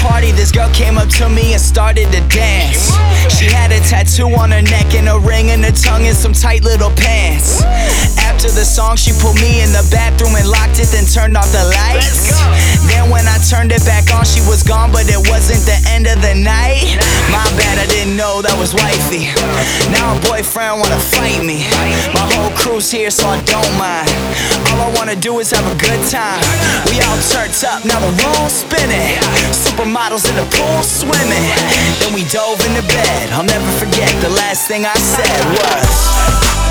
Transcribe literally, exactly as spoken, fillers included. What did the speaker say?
party, this girl came up to me and started to dance. She had a tattoo on her neck and a ring in her tongue and some tight little pants. After the song, she pulled me in the bathroom and locked it, then turned off the lights. Then when I turned it back on, she was gone, but it wasn't the end of the night. My bad, I didn't know that was wifey. Now her boyfriend wanna fight me. My whole crew's here, so I don't mind. All I wanna do is have a good time. We all turned up, now the room's spinning. Supermodels in the pool swimming. Then we dove into bed. I'll never forget the last thing I said was